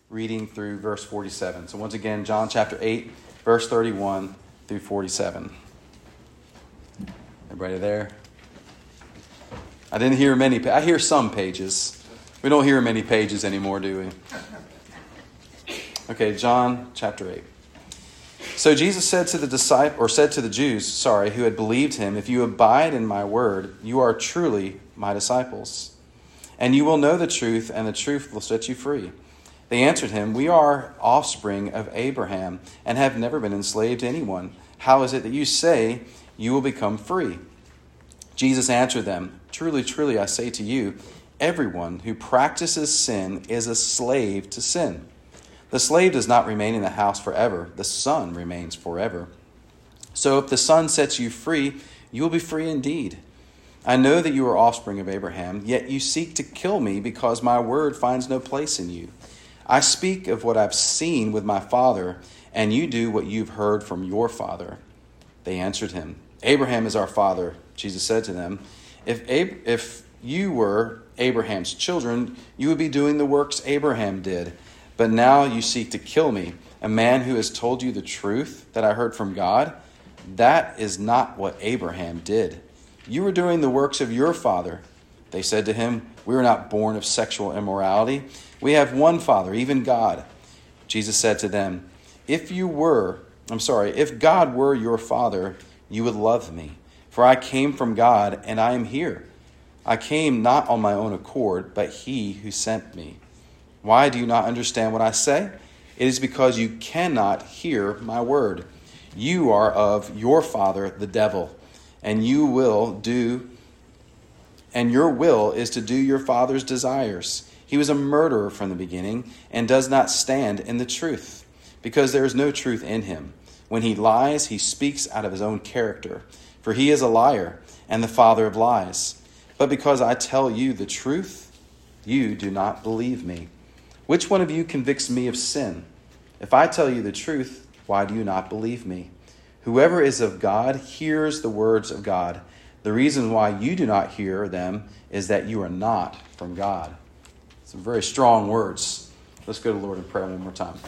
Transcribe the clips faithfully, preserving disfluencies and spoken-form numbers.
reading through verse forty-seven. So once again, John chapter eight, verse thirty-one through forty-seven. Everybody there? I didn't hear many. I hear some pages. We don't hear many pages anymore, do we? Okay, John chapter eight. So Jesus said to the disciple, or said to the Jews, sorry, who had believed him, "If you abide in my word, you are truly my disciples, and you will know the truth, and the truth will set you free." They answered him, "We are offspring of Abraham and have never been enslaved to anyone. How is it that you say you will become free?" Jesus answered them, "Truly, truly, I say to you, everyone who practices sin is a slave to sin. The slave does not remain in the house forever. The son remains forever. So if the son sets you free, you will be free indeed. I know that you are offspring of Abraham, yet you seek to kill me because my word finds no place in you. I speak of what I've seen with my father, and you do what you've heard from your father." They answered him, "Abraham is our father." Jesus said to them, If Ab- if you were Abraham's children, you would be doing the works Abraham did. But now you seek to kill me, a man who has told you the truth that I heard from God. That is not what Abraham did. You were doing the works of your father." They said to him, "We were not born of sexual immorality. We have one Father, even God." Jesus said to them, If you were, I'm sorry, if God were your father, you would love me. For I came from God, and I am here. I came not on my own accord, but he who sent me. Why do you not understand what I say? It is because you cannot hear my word. You are of your father, the devil, and you will do, and your will is to do your father's desires. He was a murderer from the beginning and does not stand in the truth, because there is no truth in him. When he lies, he speaks out of his own character, for he is a liar and the father of lies. But because I tell you the truth, you do not believe me. Which one of you convicts me of sin? If I tell you the truth, why do you not believe me? Whoever is of God hears the words of God. The reason why you do not hear them is that you are not from God. Some very strong words. Let's go to the Lord in prayer one more time.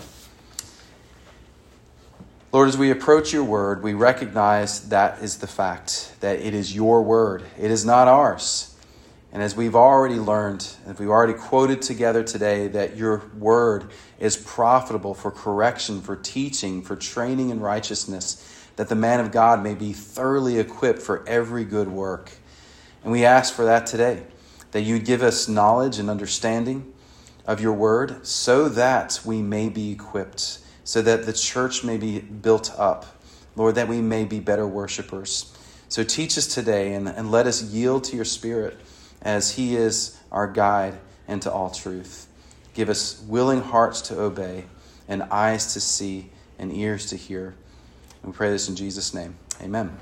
Lord, as we approach your word, we recognize that is the fact, that it is your word. It is not ours. And as we've already learned, as we've already quoted together today, that your word is profitable for correction, for teaching, for training in righteousness, that the man of God may be thoroughly equipped for every good work. And we ask for that today, that you give us knowledge and understanding of your word so that we may be equipped, so that the church may be built up, Lord, that we may be better worshipers. So teach us today and, and let us yield to your Spirit as he is our guide into all truth. Give us willing hearts to obey and eyes to see and ears to hear. We pray this in Jesus' name. Amen.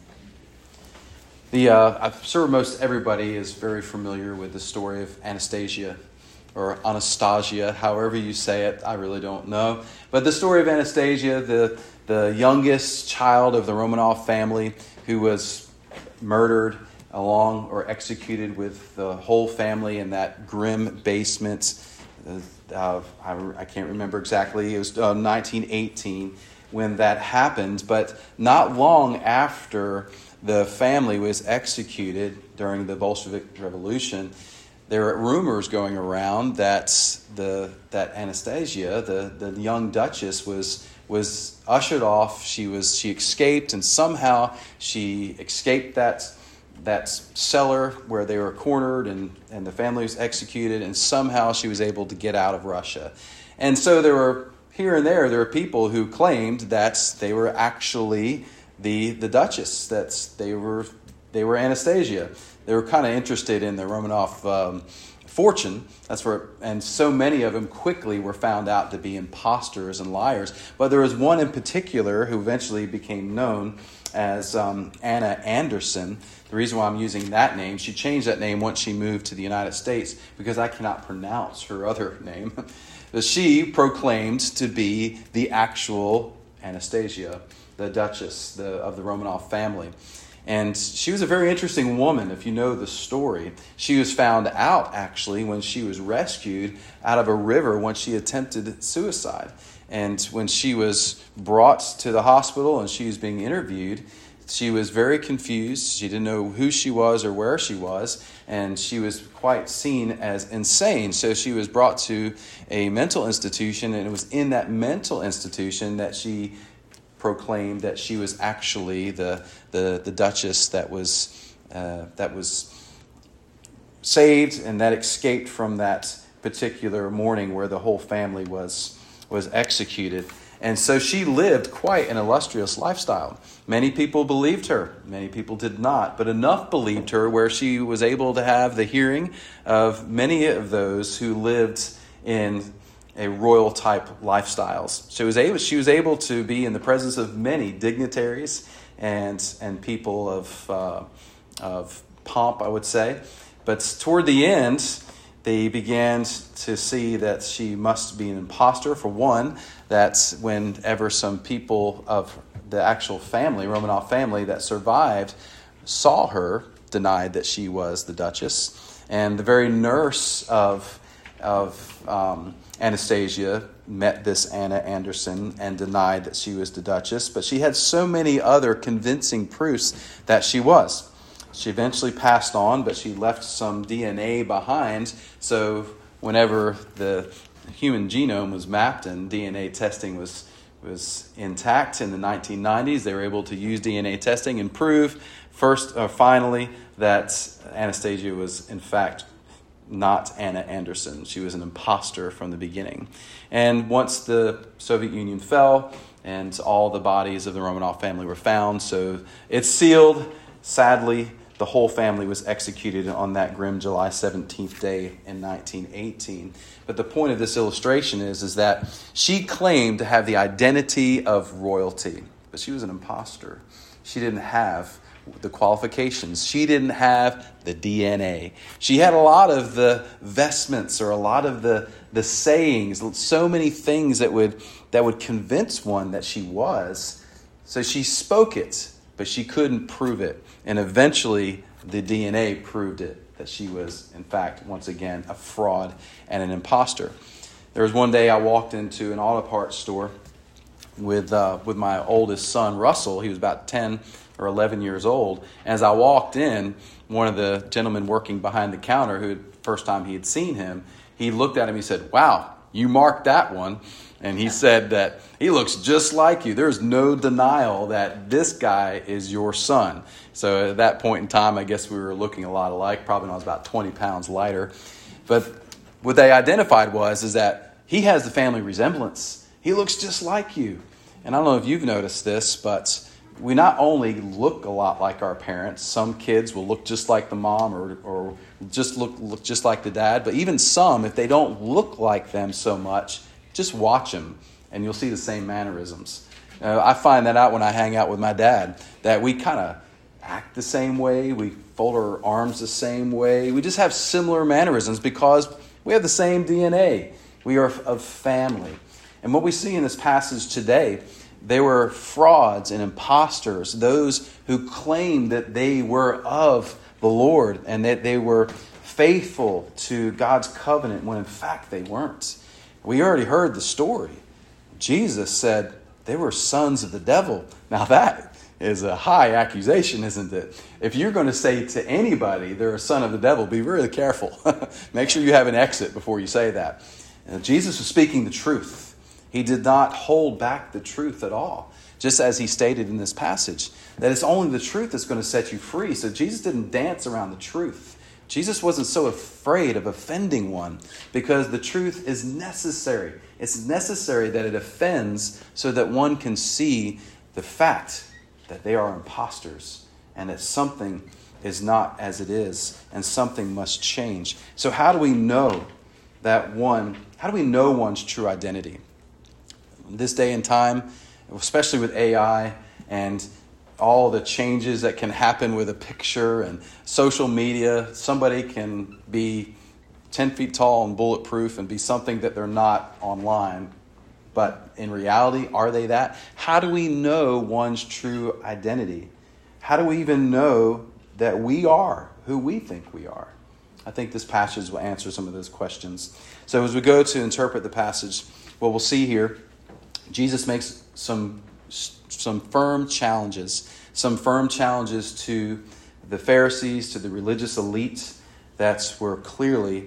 The uh, I'm sure most everybody is very familiar with the story of Anastasia, or Anastasia, however you say it. I really don't know. But the story of Anastasia, the, the youngest child of the Romanov family who was murdered along or executed with the whole family in that grim basement. Uh, I, I can't remember exactly. It was uh, nineteen eighteen when that happened. But not long after the family was executed during the Bolshevik Revolution, there were rumors going around that the that Anastasia, the, the young Duchess, was was ushered off. She was she escaped, and somehow she escaped that that cellar where they were cornered, and, and the family was executed, and somehow she was able to get out of Russia. And so there were here and there there were people who claimed that they were actually the the Duchess, that they were they were Anastasia. They were kind of interested in the Romanov um, fortune. That's where, and so many of them quickly were found out to be imposters and liars. But there was one in particular who eventually became known as um, Anna Anderson. The reason why I'm using that name, she changed that name once she moved to the United States because I cannot pronounce her other name. But she proclaimed to be the actual Anastasia, the Duchess the, of the Romanov family. And she was a very interesting woman, if you know the story. She was found out, actually, when she was rescued out of a river when she attempted suicide. And when she was brought to the hospital and she was being interviewed, she was very confused. She didn't know who she was or where she was, and she was quite seen as insane. So she was brought to a mental institution, and it was in that mental institution that she proclaimed that she was actually the the, the Duchess that was uh, that was saved and that escaped from that particular morning where the whole family was was executed. And so she lived quite an illustrious lifestyle. Many people believed her. Many people did not. But enough believed her where she was able to have the hearing of many of those who lived in a royal type lifestyles. She was able, she was able to be in the presence of many dignitaries and and people of uh, of pomp, I would say. But toward the end, they began to see that she must be an imposter. For one, that's whenever some people of the actual family, Romanov family, that survived saw her, denied that she was the Duchess. And the very nurse of, of um, Anastasia met this Anna Anderson and denied that she was the Duchess. But she had so many other convincing proofs that she was. She eventually passed on, but she left some D N A behind. So whenever the human genome was mapped and D N A testing was was intact in the nineteen nineties, they were able to use D N A testing and prove first, uh, finally, that Anastasia was in fact not Anna Anderson. She was an imposter from the beginning. And once the Soviet Union fell and all the bodies of the Romanov family were found, so it's sealed. Sadly, the whole family was executed on that grim July seventeenth day in nineteen eighteen. But the point of this illustration is, is that she claimed to have the identity of royalty, but she was an imposter. She didn't have the qualifications. She didn't have the D N A. She had a lot of the vestments or a lot of the, the sayings, so many things that would that would convince one that she was. So she spoke it, but she couldn't prove it. And eventually, the D N A proved it, that she was, in fact, once again, a fraud and an imposter. There was one day I walked into an auto parts store with uh, with my oldest son, Russell. He was about ten or eleven years old. As I walked in, one of the gentlemen working behind the counter, who first time he had seen him, he looked at him, he said, "Wow, you marked that one." And he said that he looks just like you. There's no denial that this guy is your son. So at that point in time, I guess we were looking a lot alike. Probably when I was about twenty pounds lighter. But what they identified was is that he has the family resemblance. He looks just like you. And I don't know if you've noticed this, but we not only look a lot like our parents. Some kids will look just like the mom or, or just look, look just like the dad. But even some, if they don't look like them so much, just watch them, and you'll see the same mannerisms. Uh, I find that out when I hang out with my dad, that we kind of act the same way. We fold our arms the same way. We just have similar mannerisms because we have the same D N A. We are of family. And what we see in this passage today, they were frauds and imposters, those who claimed that they were of the Lord and that they were faithful to God's covenant when in fact they weren't. We already heard the story. Jesus said they were sons of the devil. Now that is a high accusation, isn't it? If you're going to say to anybody they're a son of the devil, be really careful. Make sure you have an exit before you say that. And Jesus was speaking the truth. He did not hold back the truth at all. Just as he stated in this passage, that it's only the truth that's going to set you free. So Jesus didn't dance around the truth. Jesus wasn't so afraid of offending one because the truth is necessary. It's necessary that it offends so that one can see the fact that they are imposters and that something is not as it is and something must change. So how do we know that one, how do we know one's true identity? In this day and time, especially with A I and all the changes that can happen with a picture and social media. Somebody can be ten feet tall and bulletproof and be something that they're not online. But in reality, are they that? How do we know one's true identity? how do we even know that we are who we think we are? I think this passage will answer some of those questions. So as we go to interpret the passage, what we'll see here, Jesus makes some, some firm challenges, some firm challenges to the Pharisees, to the religious elites that were clearly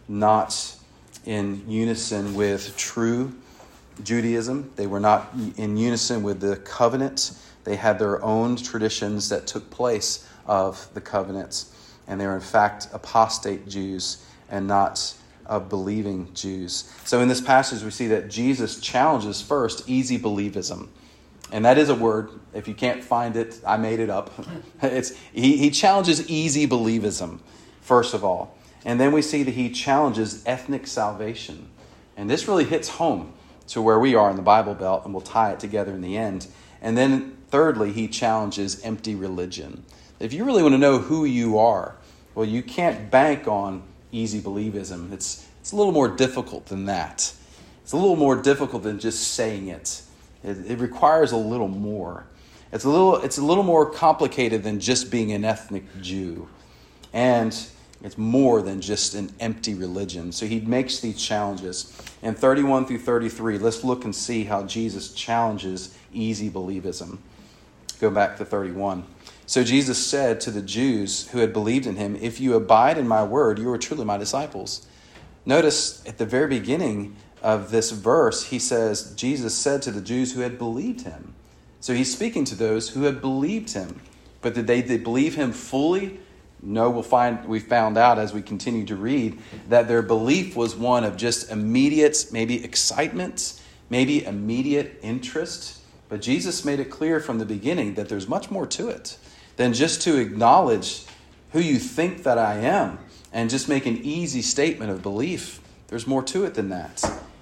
not in unison with true Judaism. They were not in unison with the covenant. They had their own traditions that took place of the covenant. And they were in fact apostate Jews and not of believing Jews. So in this passage we see that Jesus challenges first easy believism. And that is a word. If you can't find it, I made it up. It's he, he challenges easy believism, first of all. And then we see that he challenges ethnic salvation. And this really hits home to where we are in the Bible Belt, and we'll tie it together in the end. And then thirdly, he challenges empty religion. If you really want to know who you are, well, you can't bank on easy believism. It's, it's a little more difficult than that. It's a little more difficult than just saying it. It, it requires a little more. It's a little, it's a little more complicated than just being an ethnic Jew. And it's more than just an empty religion. So he makes these challenges. In thirty-one through thirty-three, let's look and see how Jesus challenges easy believism. Go back to thirty-one. So Jesus said to the Jews who had believed in him, "If you abide in my word, you are truly my disciples." Notice at the very beginning of this verse, he says, Jesus said to the Jews who had believed him. So he's speaking to those who had believed him. But did they, did they believe him fully? No, we'll find, we found out as we continue to read that their belief was one of just immediate, maybe excitement, maybe immediate interest. But Jesus made it clear from the beginning that there's much more to it than just to acknowledge who you think that I am and just make an easy statement of belief. There's more to it than that.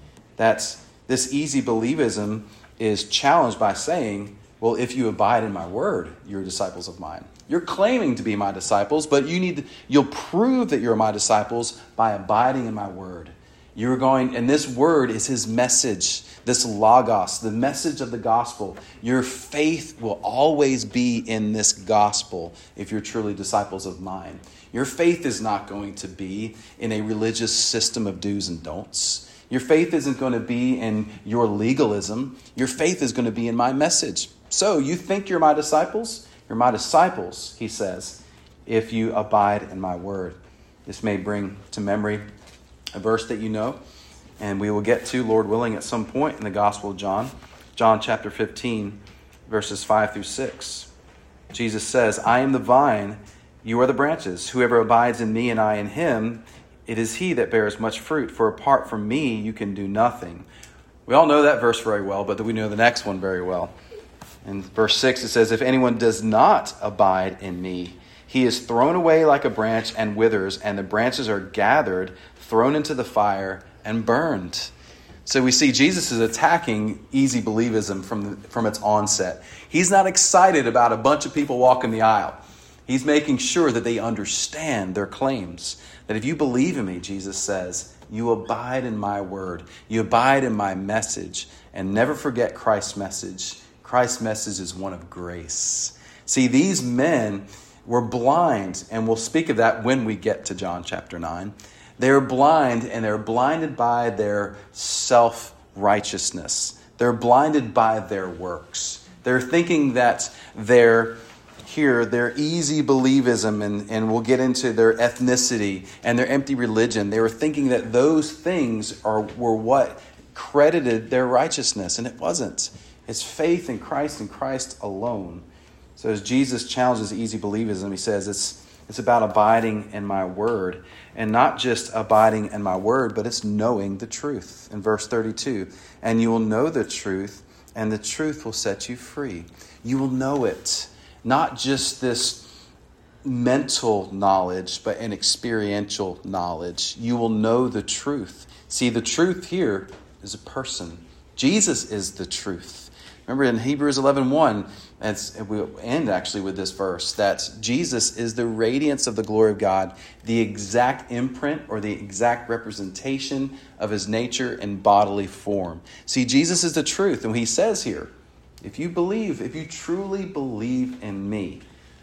That's this easy believism is challenged by saying, well, if you abide in my word, you're disciples of mine. You're claiming to be my disciples, but you need to, you'll prove that you're my disciples by abiding in my word. You're going, and this word is his message, this logos, the message of the gospel. Your faith will always be in this gospel if you're truly disciples of mine. Your faith is not going to be in a religious system of do's and don'ts. Your faith isn't going to be in your legalism. Your faith is going to be in my message. So you think you're my disciples? You're my disciples, he says, if you abide in my word. This may bring to memory a verse that you know, and we will get to, Lord willing, at some point in the Gospel of John. John chapter fifteen, verses five through six. Jesus says, I am the vine, you are the branches. Whoever abides in me and I in him, it is he that bears much fruit. For apart from me, you can do nothing. We all know that verse very well, but we know the next one very well. In verse six, it says, if anyone does not abide in me, he is thrown away like a branch and withers, and the branches are gathered, thrown into the fire, and burned. So we see Jesus is attacking easy believism from, the, from its onset. He's not excited about a bunch of people walking the aisle. He's making sure that they understand their claims. That if you believe in me, Jesus says, you abide in my word. You abide in my message. And never forget Christ's message. Christ's message is one of grace. See, these men were blind, and we'll speak of that when we get to John chapter nine. They're blind, and they're blinded by their self-righteousness. They're blinded by their works. They're thinking that they're here, their easy believism, and, and we'll get into their ethnicity and their empty religion. They were thinking that those things are were what credited their righteousness, and it wasn't. It's faith in Christ and Christ alone. So as Jesus challenges easy believism, he says it's it's about abiding in my word. And not just abiding in my word, but it's knowing the truth. In verse thirty-two, and you will know the truth, and the truth will set you free. You will know it. Not just this mental knowledge, but an experiential knowledge. You will know the truth. See, the truth here is a person. Jesus is the truth. Remember in Hebrews eleven one, and we'll end actually with this verse, that Jesus is the radiance of the glory of God, the exact imprint or the exact representation of his nature in bodily form. See, Jesus is the truth. And he says here, if you believe, if you truly believe in me,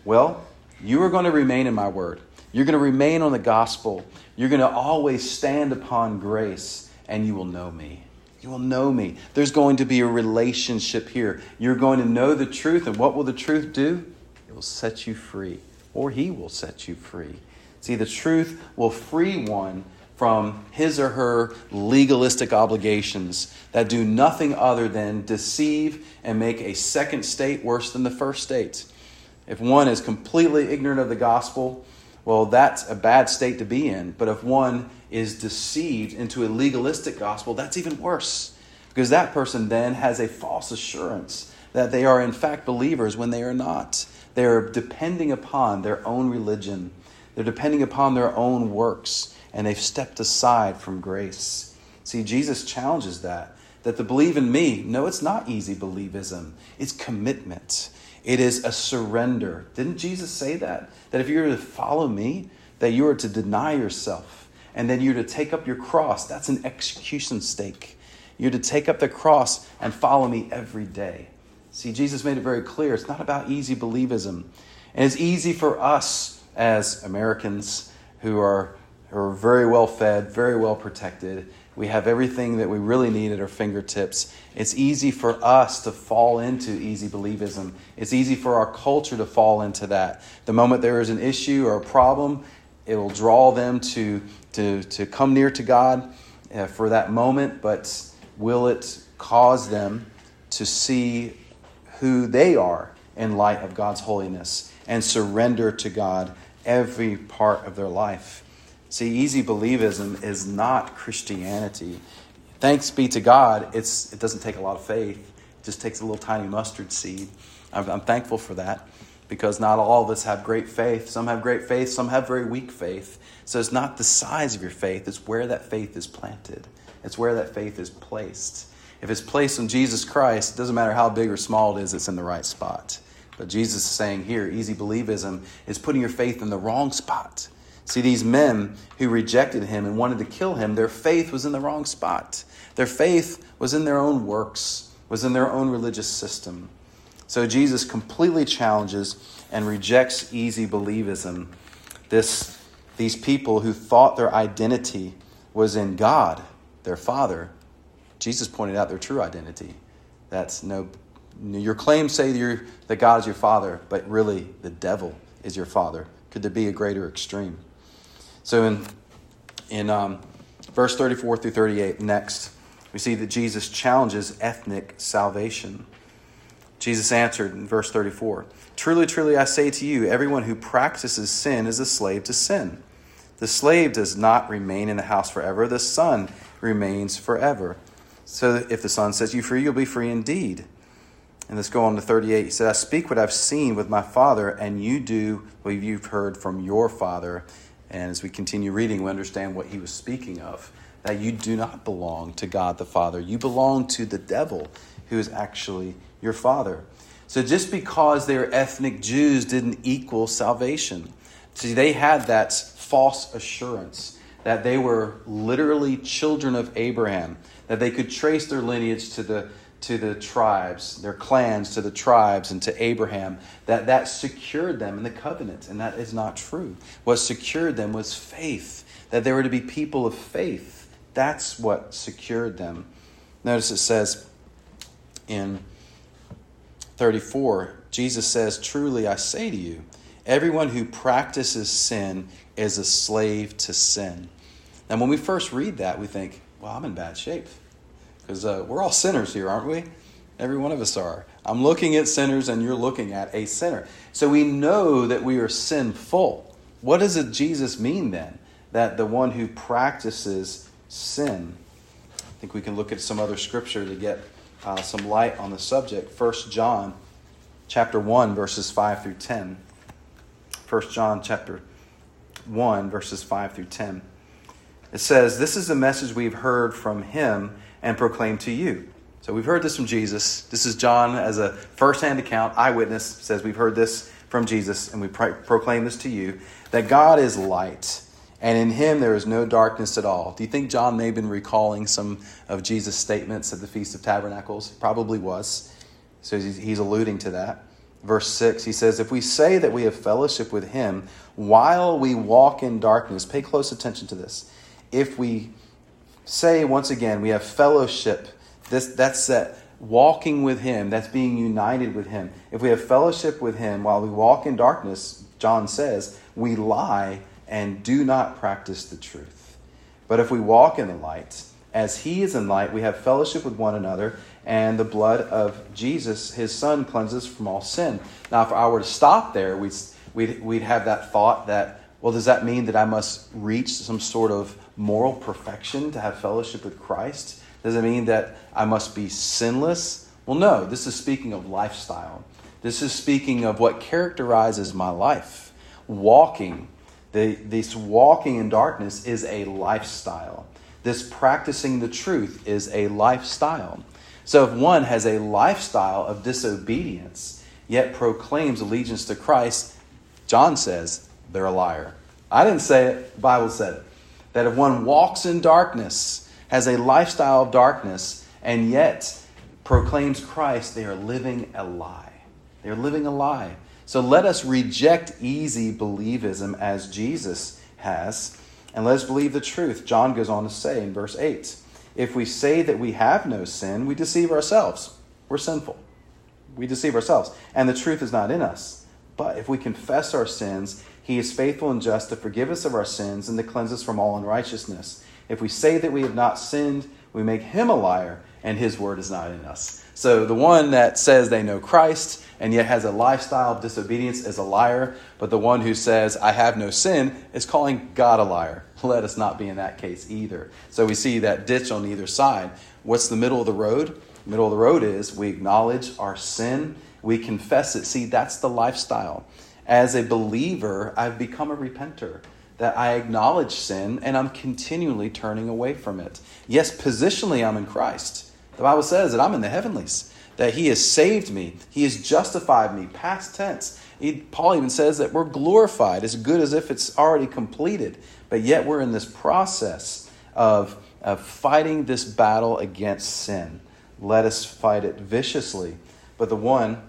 Well, you are going to remain in my word. You're going to remain on the gospel. You're going to always stand upon grace, and you will know me. You will know me. There's going to be a relationship here. You're going to know the truth, and what will the truth do? It will set you free, or he will set you free. See, the truth will free one from his or her legalistic obligations that do nothing other than deceive and make a second state worse than the first state. If one is completely ignorant of the gospel, well, that's a bad state to be in. But if one is deceived into a legalistic gospel, that's even worse. Because that person then has a false assurance that they are in fact believers when they are not. They are depending upon their own religion. They're depending upon their own works. And they've stepped aside from grace. See, Jesus challenges that. That to believe in me, no, it's not easy believism. It's commitment. It is a surrender. Didn't Jesus say that? That if you were to follow me, that you are to deny yourself. And then you're to take up your cross. That's an execution stake. You're to take up the cross and follow me every day. See, Jesus made it very clear. It's not about easy believism. And it's easy for us as Americans who are, who are very well fed, very well protected. We have everything that we really need at our fingertips. It's easy for us to fall into easy believism. It's easy for our culture to fall into that. The moment there is an issue or a problem, it will draw them to, to, to come near to God uh, for that moment, but will it cause them to see who they are in light of God's holiness and surrender to God every part of their life? See, easy believism is not Christianity. Thanks be to God, it's it doesn't take a lot of faith. It just takes a little tiny mustard seed. I'm, I'm thankful for that because not all of us have great faith. Some have great faith, some have very weak faith. So it's not the size of your faith, it's where that faith is planted. It's where that faith is placed. If it's placed in Jesus Christ, it doesn't matter how big or small it is, it's in the right spot. But Jesus is saying here, easy believism is putting your faith in the wrong spot. See, these men who rejected him and wanted to kill him, their faith was in the wrong spot. Their faith was in their own works, was in their own religious system. So Jesus completely challenges and rejects easy believism. This, these people who thought their identity was in God, their Father, Jesus pointed out their true identity. That's no, your claims say you're, that God is your Father, but really the devil is your father. Could there be a greater extreme? So in in um, verse thirty-four through thirty-eight, next, we see that Jesus challenges ethnic salvation. Jesus answered in verse thirty-four, "Truly, truly, I say to you, everyone who practices sin is a slave to sin. The slave does not remain in the house forever. The son remains forever. So that if the son sets you free, you'll be free indeed." And let's go on to thirty-eight. He said, "I speak what I've seen with my Father, and you do what you've heard from your father." And as we continue reading, we understand what he was speaking of, that you do not belong to God the Father. You belong to the devil, who is actually your father. So just because they were ethnic Jews didn't equal salvation. See, they had that false assurance that they were literally children of Abraham, that they could trace their lineage to the to the tribes, their clans to the tribes and to Abraham, that that secured them in the covenant. And that is not true. What secured them was faith, that they were to be people of faith. That's what secured them. Notice it says in thirty-four, Jesus says, "Truly I say to you, everyone who practices sin is a slave to sin." And when we first read that, we think, well, I'm in bad shape. Because uh, we're all sinners here, aren't we? Every one of us are. I'm looking at sinners and you're looking at a sinner. So we know that we are sinful. What does it, Jesus mean then? That the one who practices sin. I think we can look at some other scripture to get uh, some light on the subject. First John chapter one, verses five through ten. First John chapter one, verses five through ten. It says, "This is the message we've heard from him and proclaim to you." So we've heard this from Jesus. This is John as a first-hand account, eyewitness, says we've heard this from Jesus and we pro- proclaim this to you, that God is light and in him there is no darkness at all. Do you think John may have been recalling some of Jesus' statements at the Feast of Tabernacles? Probably was. So he's alluding to that. verse six, he says, if we say that we have fellowship with him while we walk in darkness, pay close attention to this. If we say, once again, we have fellowship, this that's that walking with him, that's being united with him. If we have fellowship with him while we walk in darkness, John says, we lie and do not practice the truth. But if we walk in the light, as he is in light, we have fellowship with one another, and the blood of Jesus, his son, cleanses from all sin. Now, if I were to stop there, we'd, we'd, we'd have that thought that, well, does that mean that I must reach some sort of moral perfection to have fellowship with Christ? Does it mean that I must be sinless? Well, no, this is speaking of lifestyle. This is speaking of what characterizes my life. Walking, the, this walking in darkness is a lifestyle. This practicing the truth is a lifestyle. So if one has a lifestyle of disobedience, yet proclaims allegiance to Christ, John says they're a liar. I didn't say it, the Bible said it. That if one walks in darkness, has a lifestyle of darkness, and yet proclaims Christ, they are living a lie. They're living a lie. So let us reject easy believism as Jesus has, and let us believe the truth. John goes on to say in verse eight, if we say that we have no sin, we deceive ourselves. We're sinful. We deceive ourselves, and the truth is not in us. But if we confess our sins, he is faithful and just to forgive us of our sins and to cleanse us from all unrighteousness. If we say that we have not sinned, we make him a liar, and his word is not in us. So the one that says they know Christ and yet has a lifestyle of disobedience is a liar. But the one who says, I have no sin, is calling God a liar. Let us not be in that case either. So we see that ditch on either side. What's the middle of the road? The middle of the road is we acknowledge our sin. We confess it. See, that's the lifestyle. As a believer, I've become a repenter. That I acknowledge sin and I'm continually turning away from it. Yes, positionally I'm in Christ. The Bible says that I'm in the heavenlies, that he has saved me. He has justified me, past tense. He, Paul even says that we're glorified, as good as if it's already completed. But yet we're in this process of, of fighting this battle against sin. Let us fight it viciously. But the one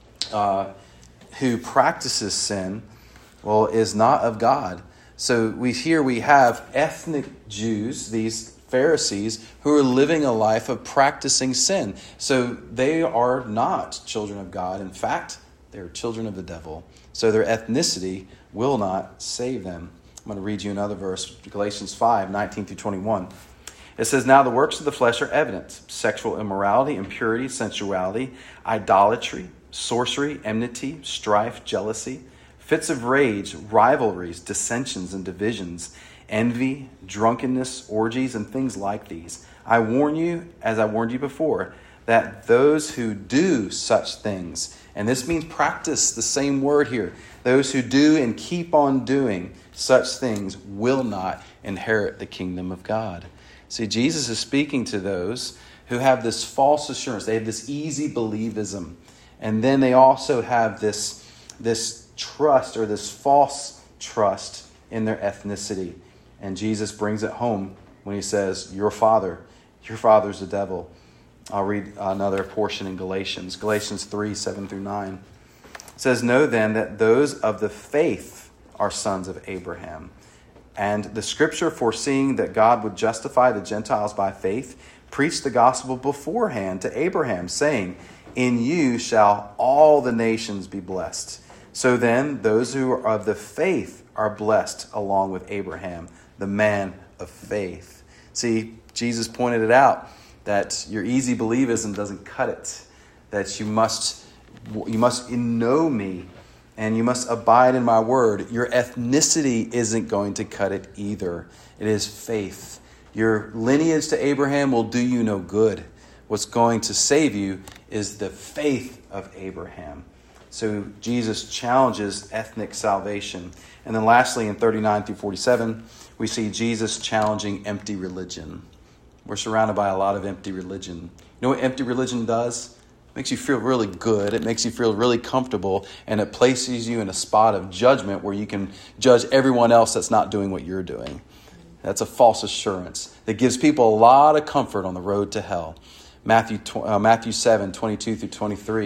uh, who practices sin, well, is not of God. So we here we have ethnic Jews, these Pharisees, who are living a life of practicing sin. So they are not children of God. In fact, they're children of the devil. So their ethnicity will not save them. I'm going to read you another verse, Galatians five, nineteen through twenty-one. It says, now the works of the flesh are evident: sexual immorality, impurity, sensuality, idolatry, sorcery, enmity, strife, jealousy, fits of rage, rivalries, dissensions, and divisions, envy, drunkenness, orgies, and things like these. I warn you, as I warned you before, that those who do such things, and this means practice, the same word here, those who do and keep on doing such things will not inherit the kingdom of God. See, Jesus is speaking to those who have this false assurance. They have this easy believism. And then they also have this, this trust or this false trust in their ethnicity. And Jesus brings it home when he says, your father, your father's the devil. I'll read another portion in Galatians. Galatians three, seven through nine. It says, know then that those of the faith are sons of Abraham. And the scripture, foreseeing that God would justify the Gentiles by faith, preached the gospel beforehand to Abraham, saying, in you shall all the nations be blessed. So then, those who are of the faith are blessed along with Abraham, the man of faith. See, Jesus pointed it out that your easy believism doesn't cut it. That you must, you must know me and you must abide in my word. Your ethnicity isn't going to cut it either. It is faith. Your lineage to Abraham will do you no good. What's going to save you is the faith of Abraham. So Jesus challenges ethnic salvation. And then lastly, in thirty-nine through forty-seven, we see Jesus challenging empty religion. We're surrounded by a lot of empty religion. You know what empty religion does? It makes you feel really good. It makes you feel really comfortable. And it places you in a spot of judgment where you can judge everyone else that's not doing what you're doing. That's a false assurance that gives people a lot of comfort on the road to hell. Matthew uh, Matthew seven, twenty-two through twenty-three.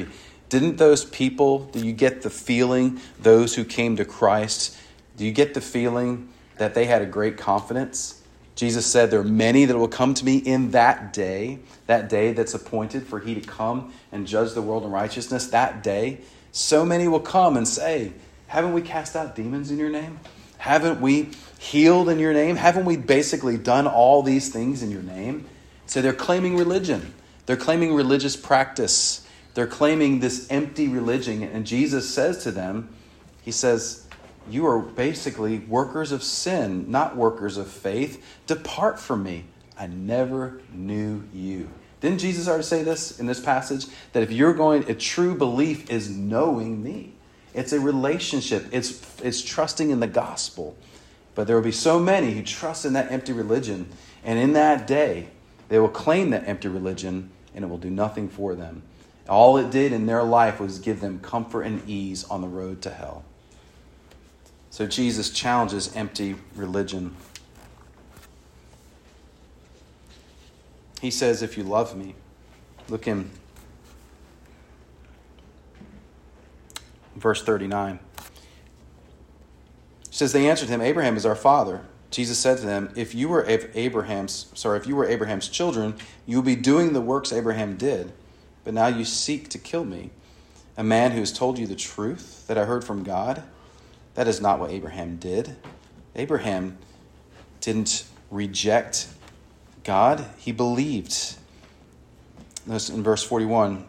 Didn't those people, do you get the feeling, those who came to Christ, do you get the feeling that they had a great confidence? Jesus said, there are many that will come to me in that day, that day that's appointed for he to come and judge the world in righteousness, that day. So many will come and say, haven't we cast out demons in your name? Haven't we healed in your name? Haven't we basically done all these things in your name? So they're claiming religion. They're claiming religious practice. They're claiming this empty religion. And Jesus says to them, he says, you are basically workers of sin, not workers of faith. Depart from me. I never knew you. Didn't Jesus already say this in this passage? That if you're going, a true belief is knowing me. It's a relationship. It's, it's trusting in the gospel. But there will be so many who trust in that empty religion. And in that day, they will claim that empty religion and it will do nothing for them. All it did in their life was give them comfort and ease on the road to hell. So Jesus challenges empty religion. He says, if you love me, look in verse thirty-nine. It says, they answered him, Abraham is our father. Jesus said to them, if you were Abraham's, sorry, if you were Abraham's children, you would be doing the works Abraham did. But now you seek to kill me, a man who has told you the truth that I heard from God. That is not what Abraham did. Abraham didn't reject God. He believed. Notice in verse forty-one.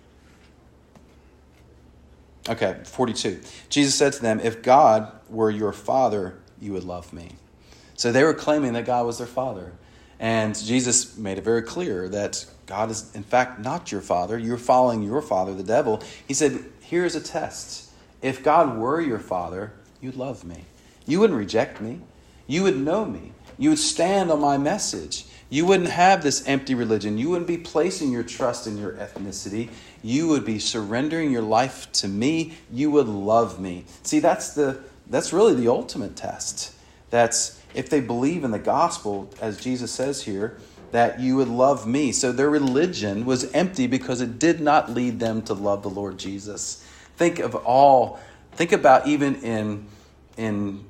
Okay, forty-two. Jesus said to them, if God were your father, you would love me. So they were claiming that God was their father. And Jesus made it very clear that God is, in fact, not your father. You're following your father, the devil. He said, here's a test. If God were your father, you'd love me. You wouldn't reject me. You would know me. You would stand on my message. You wouldn't have this empty religion. You wouldn't be placing your trust in your ethnicity. You would be surrendering your life to me. You would love me. See, that's the that's really the ultimate test. That's if they believe in the gospel, as Jesus says here, that you would love me. So their religion was empty because it did not lead them to love the Lord Jesus. Think of all, think about even in, in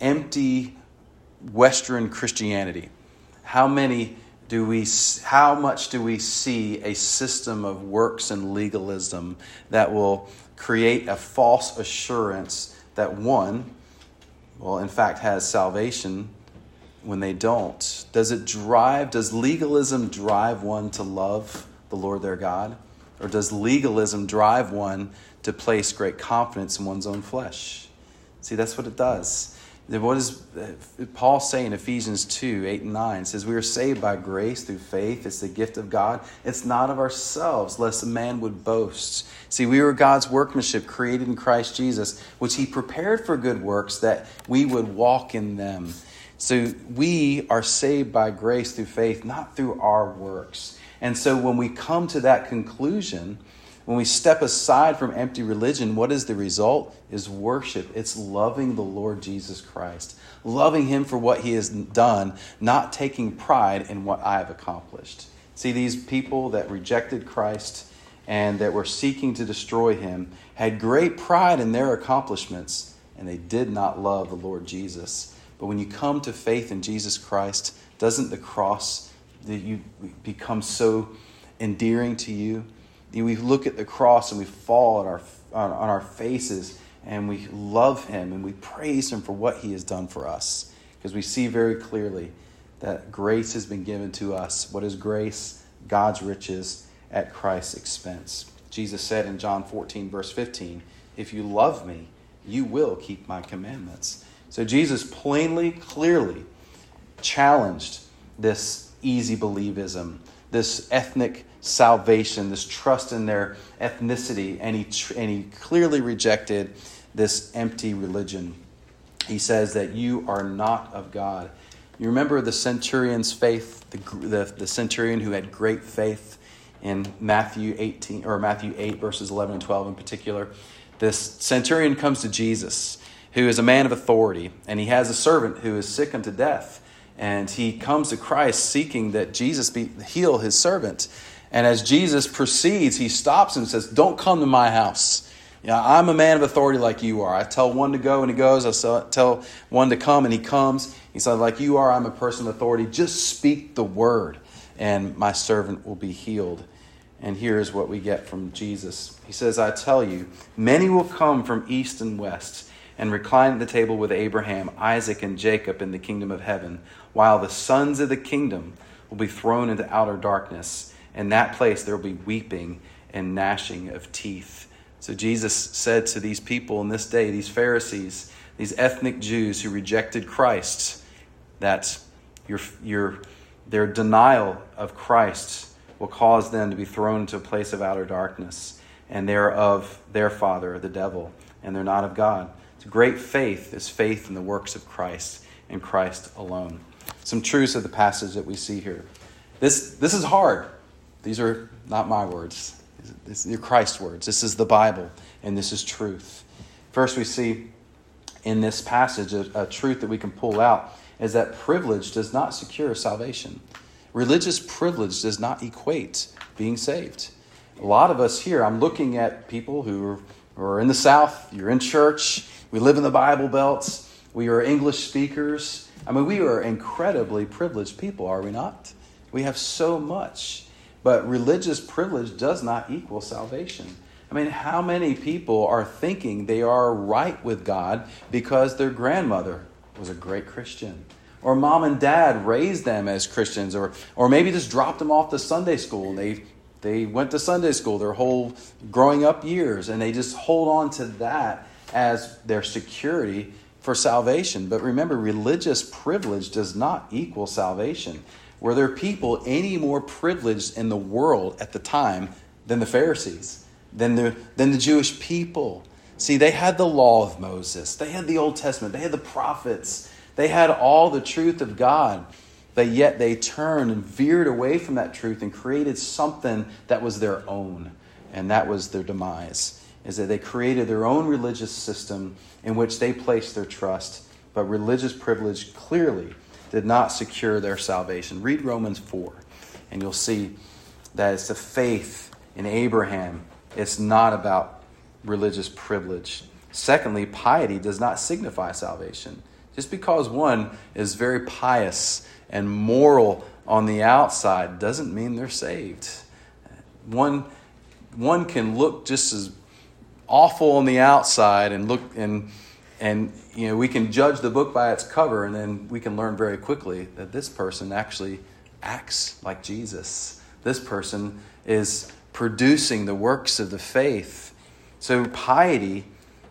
empty Western Christianity. How many do we, how much do we see a system of works and legalism that will create a false assurance that one, well, in fact, has salvation when they don't? Does it drive, does legalism drive one to love the Lord their God? Or does legalism drive one to place great confidence in one's own flesh? See, that's what it does. What does Paul say in Ephesians two, eight and nine? It says, we are saved by grace through faith. It's the gift of God. It's not of ourselves, lest a man would boast. See, we were God's workmanship created in Christ Jesus, which he prepared for good works that we would walk in them. So we are saved by grace through faith, not through our works. And so when we come to that conclusion, when we step aside from empty religion, what is the result? Is worship. It's loving the Lord Jesus Christ. Loving him for what he has done, not taking pride in what I have accomplished. See, these people that rejected Christ and that were seeking to destroy him had great pride in their accomplishments, and they did not love the Lord Jesus. But when you come to faith in Jesus Christ, doesn't the cross that you become so endearing to you? We look at the cross and we fall on our, on our faces and we love him and we praise him for what he has done for us. Because we see very clearly that grace has been given to us. What is grace? God's riches at Christ's expense. Jesus said in John fourteen, verse fifteen, if you love me, you will keep my commandments. So Jesus plainly, clearly challenged this easy believism, this ethnic salvation, this trust in their ethnicity, and he tr- and he clearly rejected this empty religion. He says that you are not of God. You remember the centurion's faith, the, the, the centurion who had great faith in Matthew eighteen or Matthew eight verses eleven and twelve in particular. This centurion comes to Jesus, who is a man of authority, and he has a servant who is sick unto death. And he comes to Christ seeking that Jesus be heal his servant. And as Jesus proceeds, he stops and says, don't come to my house. Yeah, I'm a man of authority like you are. I tell one to go and he goes. I tell one to come and he comes. He said, like you are, I'm a person of authority. Just speak the word and my servant will be healed. And here's what we get from Jesus. He says, I tell you, many will come from east and west and recline at the table with Abraham, Isaac, and Jacob in the kingdom of heaven, while the sons of the kingdom will be thrown into outer darkness. In that place there will be weeping and gnashing of teeth. So Jesus said to these people in this day, these Pharisees, these ethnic Jews who rejected Christ, that your, your, their denial of Christ will cause them to be thrown into a place of outer darkness. And they're of their father, the devil, and they're not of God. So great faith is faith in the works of Christ and Christ alone. Some truths of the passage that we see here. This, this is hard. These are not my words. These are Christ's words. This is the Bible, and this is truth. First, we see in this passage a, a truth that we can pull out is that privilege does not secure salvation. Religious privilege does not equate being saved. A lot of us here, I'm looking at people who are, who are in the South, you're in church, we live in the Bible belts, we are English speakers. I mean, we are incredibly privileged people, are we not? We have so much. But religious privilege does not equal salvation. I mean, how many people are thinking they are right with God because their grandmother was a great Christian? Or mom and dad raised them as Christians, or or maybe just dropped them off to Sunday school. And they they went to Sunday school their whole growing up years, and they just hold on to that as their security for salvation. But remember, religious privilege does not equal salvation. Were there people any more privileged in the world at the time than the Pharisees, than the, than the Jewish people? See, they had the law of Moses. They had the Old Testament. They had the prophets. They had all the truth of God. But yet they turned and veered away from that truth and created something that was their own. And that was their demise, is that they created their own religious system in which they placed their trust. But religious privilege clearly did not secure their salvation. Read Romans four, and you'll see that it's the faith in Abraham. It's not about religious privilege. Secondly, piety does not signify salvation. Just because one is very pious and moral on the outside doesn't mean they're saved. One, one can look just as awful on the outside and look and And, you know, we can judge the book by its cover, and then we can learn very quickly that this person actually acts like Jesus. This person is producing the works of the faith. So piety,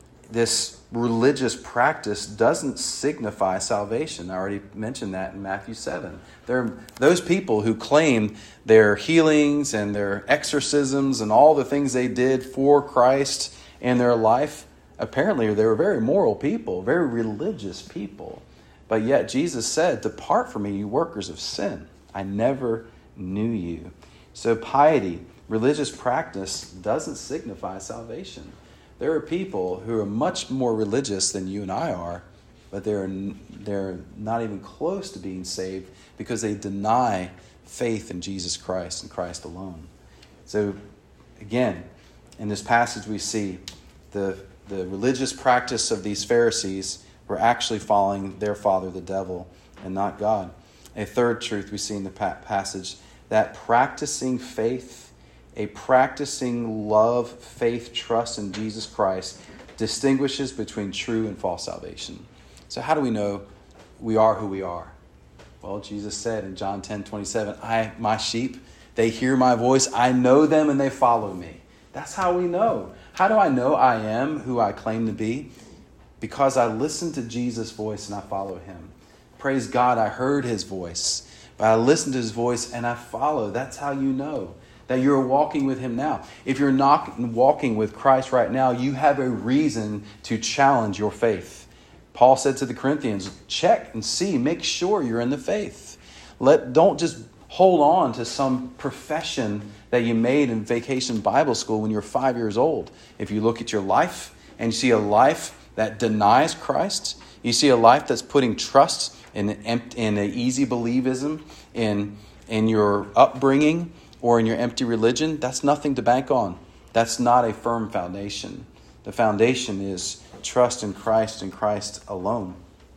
this religious practice, doesn't signify salvation. I already mentioned that in Matthew seven. There are those people who claim their healings and their exorcisms and all the things they did for Christ in their life. Apparently, they were very moral people, very religious people. But yet Jesus said, depart from me, you workers of sin. I never knew you. So piety, religious practice, doesn't signify salvation. There are people who are much more religious than you and I are, but they're, they're not even close to being saved because they deny faith in Jesus Christ and Christ alone. So again, in this passage we see the The religious practice of these Pharisees were actually following their father, the devil, and not God. A third truth we see in the passage, that practicing faith, a practicing love, faith, trust in Jesus Christ distinguishes between true and false salvation. So how do we know we are who we are? Well, Jesus said in John ten twenty-seven, I, my sheep, they hear my voice. I know them and they follow me. That's how we know. How do I know I am who I claim to be? Because I listen to Jesus' voice and I follow him. Praise God, I heard his voice, but I listened to his voice and I follow. That's how you know that you're walking with him now. If you're not walking with Christ right now, you have a reason to challenge your faith. Paul said to the Corinthians, check and see, make sure you're in the faith. Let, don't just hold on to some profession that you made in Vacation Bible School when you were five years old. If you look at your life and you see a life that denies Christ, you see a life that's putting trust in in an easy believism, in in your upbringing, or in your empty religion, that's nothing to bank on. That's not a firm foundation. The foundation is trust in Christ and Christ alone.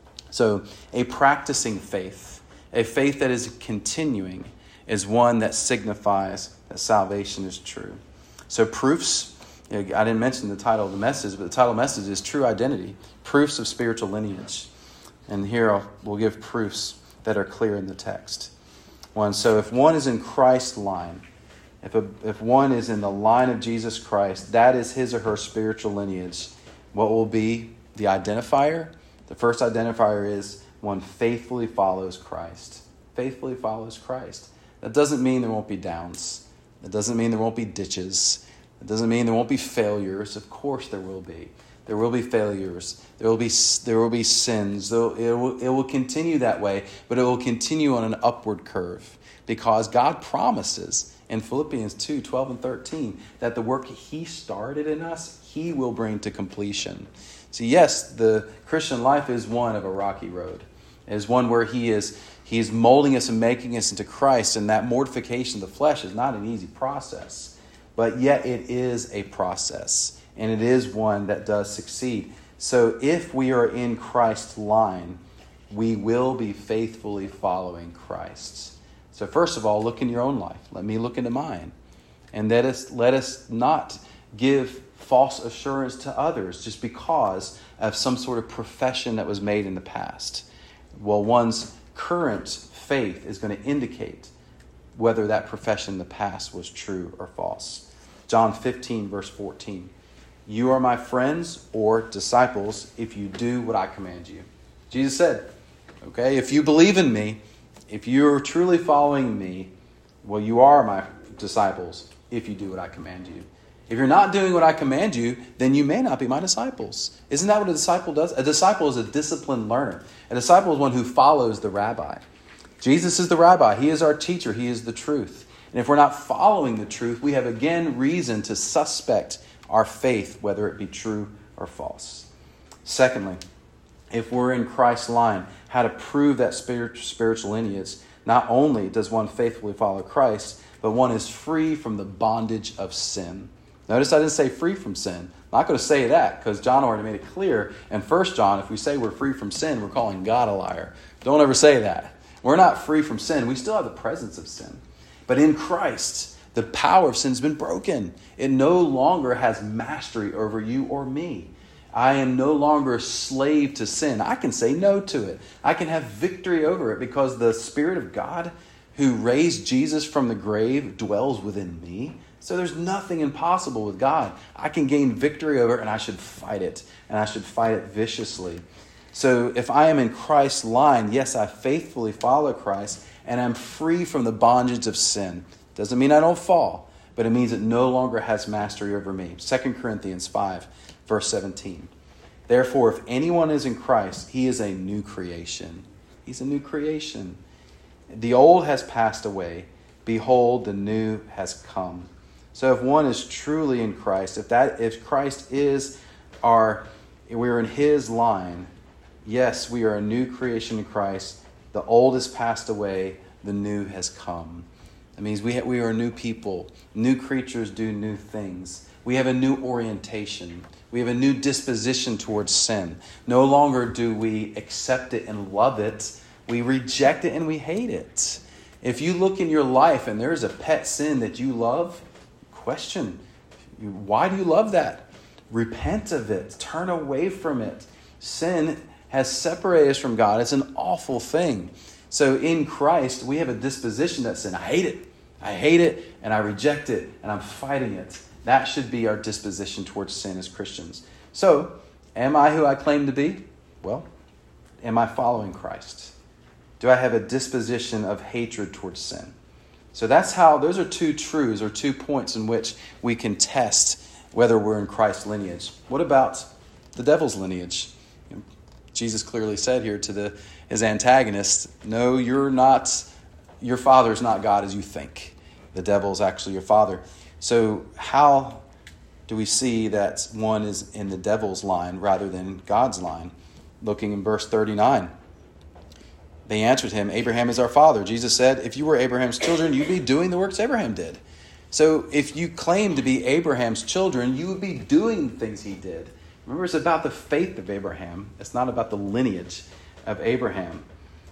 So a practicing faith, a faith that is continuing, is one that signifies that salvation is true. So proofs, you know, I didn't mention the title of the message, but the title of the message is True Identity, Proofs of Spiritual Lineage. And here I'll, we'll give proofs that are clear in the text. One, so if one is in Christ's line, if a, if one is in the line of Jesus Christ, that is his or her spiritual lineage. What will be the identifier? The first identifier is one faithfully follows Christ. Faithfully follows Christ. That doesn't mean there won't be downs. That doesn't mean there won't be ditches. It doesn't mean there won't be failures. Of course there will be. There will be failures. There will be there will be sins. It will, it will continue that way, but it will continue on an upward curve because God promises in Philippians two, twelve and thirteen that the work he started in us, he will bring to completion. So yes, the Christian life is one of a rocky road. It is one where he is he is molding us and making us into Christ, and that mortification of the flesh is not an easy process. But yet it is a process. And it is one that does succeed. So if we are in Christ's line, we will be faithfully following Christ. So first of all, look in your own life. Let me look into mine. And let us, let us not give false assurance to others just because of some sort of profession that was made in the past. Well, one's current faith is going to indicate whether that profession in the past was true or false. John fifteen, verse fourteen. You are my friends or disciples if you do what I command you. Jesus said, okay, if you believe in me, if you're truly following me, well, you are my disciples if you do what I command you. If you're not doing what I command you, then you may not be my disciples. Isn't that what a disciple does? A disciple is a disciplined learner. A disciple is one who follows the rabbi. Jesus is the rabbi. He is our teacher. He is the truth. And if we're not following the truth, we have again reason to suspect our faith, whether it be true or false. Secondly, if we're in Christ's line, how to prove that spiritual lineage, not only does one faithfully follow Christ, but one is free from the bondage of sin. Notice I didn't say free from sin. I'm not going to say that because John already made it clear. In First John, if we say we're free from sin, we're calling God a liar. Don't ever say that. We're not free from sin. We still have the presence of sin. But in Christ, the power of sin has been broken. It no longer has mastery over you or me. I am no longer a slave to sin. I can say no to it. I can have victory over it because the Spirit of God who raised Jesus from the grave dwells within me. So there's nothing impossible with God. I can gain victory over it, and I should fight it. And I should fight it viciously. So if I am in Christ's line, yes, I faithfully follow Christ, and I'm free from the bondage of sin. Doesn't mean I don't fall, but it means it no longer has mastery over me. Second Corinthians five, verse seventeen. Therefore, if anyone is in Christ, he is a new creation. He's a new creation. The old has passed away. Behold, the new has come. So if one is truly in Christ, if that if Christ is our, we're in his line, yes, we are a new creation in Christ. The old has passed away. The new has come. That means we have, we are new people. New creatures do new things. We have a new orientation. We have a new disposition towards sin. No longer do we accept it and love it. We reject it and we hate it. If you look in your life and there is a pet sin that you love, question, why do you love that? Repent of it. Turn away from it. Sin has separated us from God. It's an awful thing. So in Christ, we have a disposition that sin. I hate it. I hate it and I reject it and I'm fighting it. That should be our disposition towards sin as Christians. So, am I who I claim to be? Well, am I following Christ? Do I have a disposition of hatred towards sin? So that's how, those are two truths or two points in which we can test whether we're in Christ's lineage. What about the devil's lineage? Jesus clearly said here to the his antagonist, no, you're not, your father's not God as you think. The devil's actually your father. So how do we see that one is in the devil's line rather than God's line? Looking in verse thirty-nine. They answered him, Abraham is our father. Jesus said, if you were Abraham's children, you'd be doing the works Abraham did. So if you claim to be Abraham's children, you would be doing things he did. Remember, it's about the faith of Abraham. It's not about the lineage of Abraham.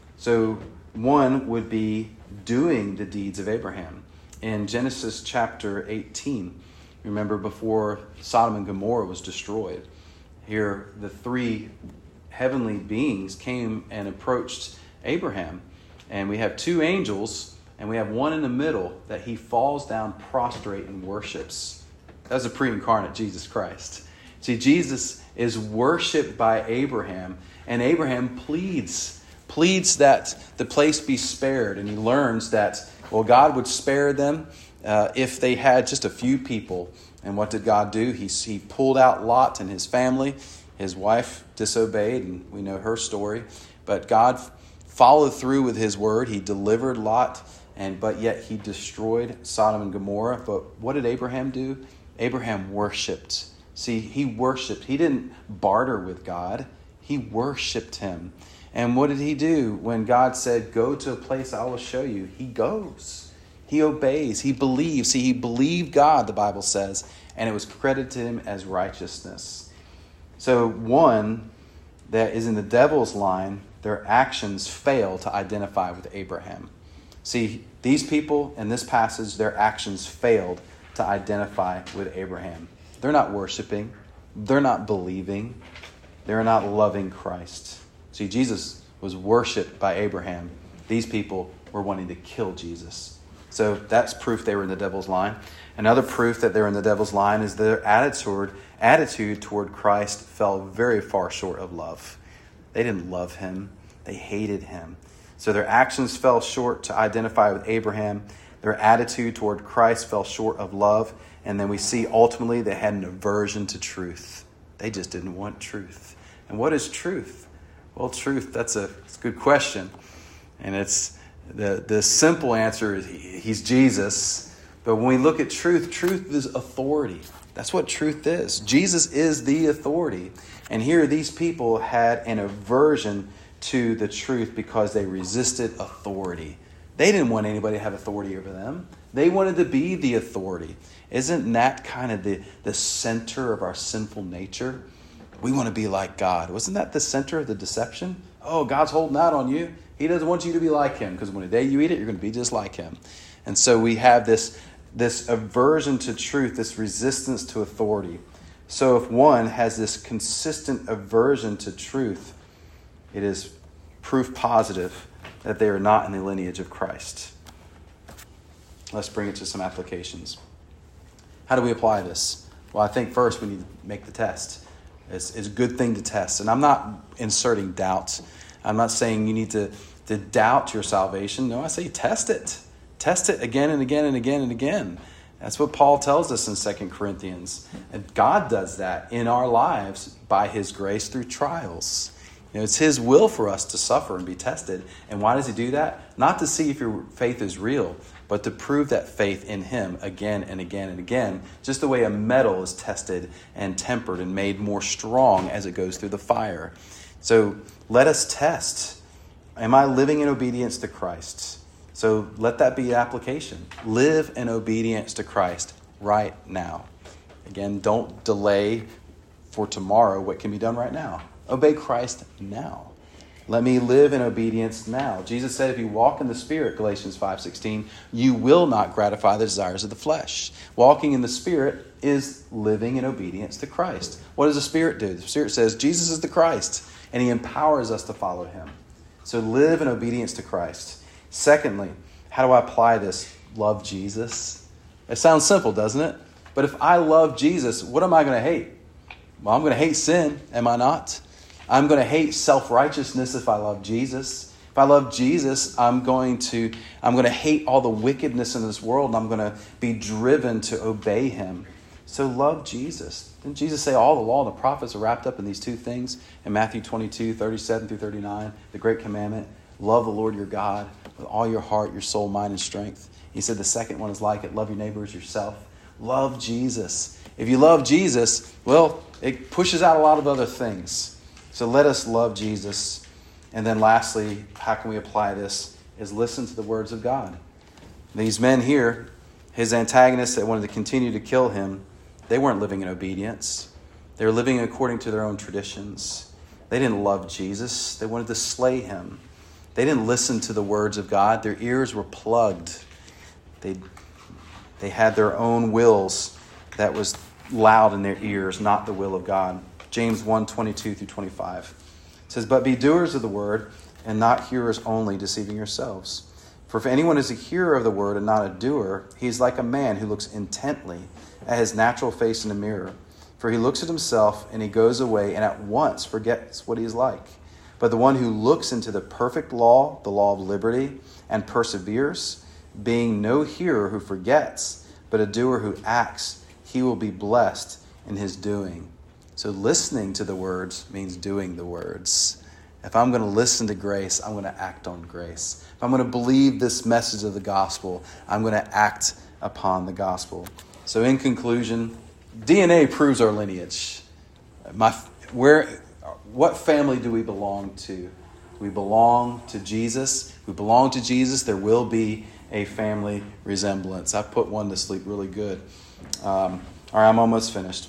So one would be doing the deeds of Abraham. In Genesis chapter eighteen, remember before Sodom and Gomorrah was destroyed, here the three heavenly beings came and approached Abraham. And we have two angels, and we have one in the middle that he falls down prostrate and worships. That's a pre-incarnate Jesus Christ. See, Jesus is worshipped by Abraham, and Abraham pleads, pleads that the place be spared. And he learns that, well, God would spare them uh, if they had just a few people. And what did God do? He, he pulled out Lot and his family. His wife disobeyed, and we know her story. But God followed through with his word. He delivered Lot, and but yet he destroyed Sodom and Gomorrah. But what did Abraham do? Abraham worshipped. See, he worshipped. He didn't barter with God. He worshipped him. And what did he do? When God said, go to a place I will show you, he goes. He obeys. He believes. See, he believed God, the Bible says, and it was credited to him as righteousness. So one that is in the devil's line, their actions fail to identify with Abraham. See, these people in this passage, their actions failed to identify with Abraham. They're not worshiping. They're not believing. They're not loving Christ. See, Jesus was worshipped by Abraham. These people were wanting to kill Jesus. So that's proof they were in the devil's line. Another proof that they're in the devil's line is their attitude, attitude toward Christ fell very far short of love. They didn't love him. They hated him. So their actions fell short to identify with Abraham. Their attitude toward Christ fell short of love. And then we see ultimately they had an aversion to truth. They just didn't want truth. And what is truth? Well, truth, that's a, that's a good question. And it's the, the simple answer is he, he's Jesus. But when we look at truth, truth is authority. That's what truth is. Jesus is the authority. And here these people had an aversion to the truth because they resisted authority. They didn't want anybody to have authority over them. They wanted to be the authority. Isn't that kind of the, the center of our sinful nature? We want to be like God. Wasn't that the center of the deception? Oh, God's holding out on you. He doesn't want you to be like him because when the day you eat it, you're going to be just like him. And so we have this, this aversion to truth, this resistance to authority. So if one has this consistent aversion to truth, it is proof positive that they are not in the lineage of Christ. Let's bring it to some applications. How do we apply this? Well, I think first we need to make the test. It's, it's a good thing to test. And I'm not inserting doubts. I'm not saying you need to, to doubt your salvation. No, I say test it. Test it again and again and again and again. That's what Paul tells us in Second Corinthians. And God does that in our lives by his grace through trials. You know, it's his will for us to suffer and be tested. And why does he do that? Not to see if your faith is real, but to prove that faith in him again and again and again, just the way a metal is tested and tempered and made more strong as it goes through the fire. So let us test. Am I living in obedience to Christ? So let that be application. Live in obedience to Christ right now. Again, don't delay for tomorrow what can be done right now. Obey Christ now. Let me live in obedience now. Jesus said if you walk in the Spirit, Galatians five sixteen, you will not gratify the desires of the flesh. Walking in the Spirit is living in obedience to Christ. What does the Spirit do? The Spirit says Jesus is the Christ, and he empowers us to follow him. So live in obedience to Christ. Secondly, how do I apply this? Love Jesus. It sounds simple, doesn't it? But if I love Jesus, what am I going to hate? Well, I'm going to hate sin, am I not? I'm going to hate self-righteousness if I love Jesus. If I love Jesus, I'm going to I'm going to hate all the wickedness in this world, and I'm going to be driven to obey him. So love Jesus. Didn't Jesus say all the law and the prophets are wrapped up in these two things? In Matthew twenty-two, thirty-seven through thirty-nine, the great commandment, love the Lord your God with all your heart, your soul, mind, and strength. He said the second one is like it, love your neighbor as yourself. Love Jesus. If you love Jesus, well, it pushes out a lot of other things. So let us love Jesus. And then lastly, how can we apply this? Is listen to the words of God. These men here, his antagonists that wanted to continue to kill him, they weren't living in obedience. They were living according to their own traditions. They didn't love Jesus. They wanted to slay him. They didn't listen to the words of God. Their ears were plugged. They, they had their own wills that was loud in their ears, not the will of God. James one, twenty-two through twenty-five says, "But be doers of the word, and not hearers only, deceiving yourselves. For if anyone is a hearer of the word and not a doer, he is like a man who looks intently at his natural face in a mirror. For he looks at himself, and he goes away and at once forgets what he is like. But the one who looks into the perfect law, the law of liberty, and perseveres, being no hearer who forgets, but a doer who acts, he will be blessed in his doing." So listening to the words means doing the words. If I'm going to listen to grace, I'm going to act on grace. If I'm going to believe this message of the gospel, I'm going to act upon the gospel. So in conclusion, D N A proves our lineage. My, where, what family do we belong to? We belong to Jesus. We belong to Jesus. There will be a family resemblance. I put one to sleep really good. Um, all right, I'm almost finished.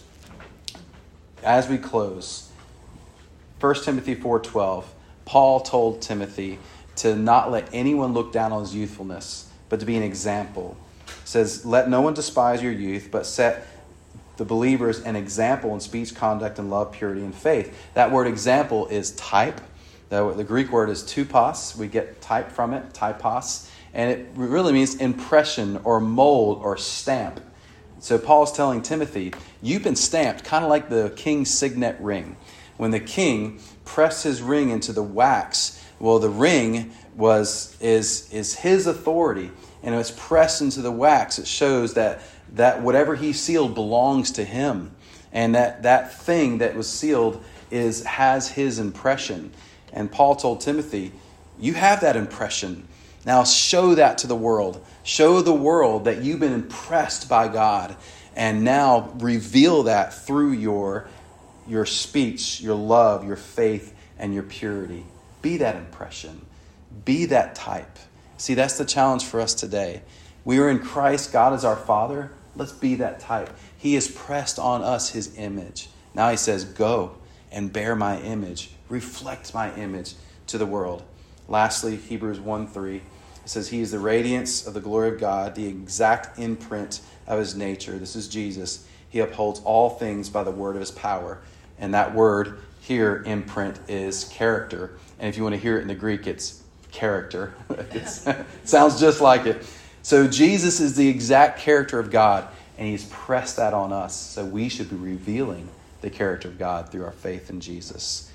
As we close, First Timothy four twelve, Paul told Timothy to not let anyone look down on his youthfulness, but to be an example. It says, "Let no one despise your youth, but set the believers an example in speech, conduct, and love, purity, and faith." That word example is type. The, the Greek word is tupos. We get type from it, typos. And it really means impression or mold or stamp. So Paul's telling Timothy, you've been stamped, kind of like the king's signet ring. When the king pressed his ring into the wax, well, the ring was is is his authority, and it's pressed into the wax. It shows that that whatever he sealed belongs to him, and that that thing that was sealed is has his impression. And Paul told Timothy, you have that impression. Now show that to the world. Show the world that you've been impressed by God, and now reveal that through your your speech, your love, your faith, and your purity. Be that impression. Be that type. See, that's the challenge for us today. We are in Christ. God is our Father. Let's be that type. He has pressed on us his image. Now he says, go and bear my image. Reflect my image to the world. Lastly, Hebrews one three. It says, he is the radiance of the glory of God, the exact imprint of his nature. This is Jesus. He upholds all things by the word of his power. And that word here, imprint, is character. And if you want to hear it in the Greek, it's character. It's, it sounds just like it. So Jesus is the exact character of God, and he's pressed that on us. So we should be revealing the character of God through our faith in Jesus.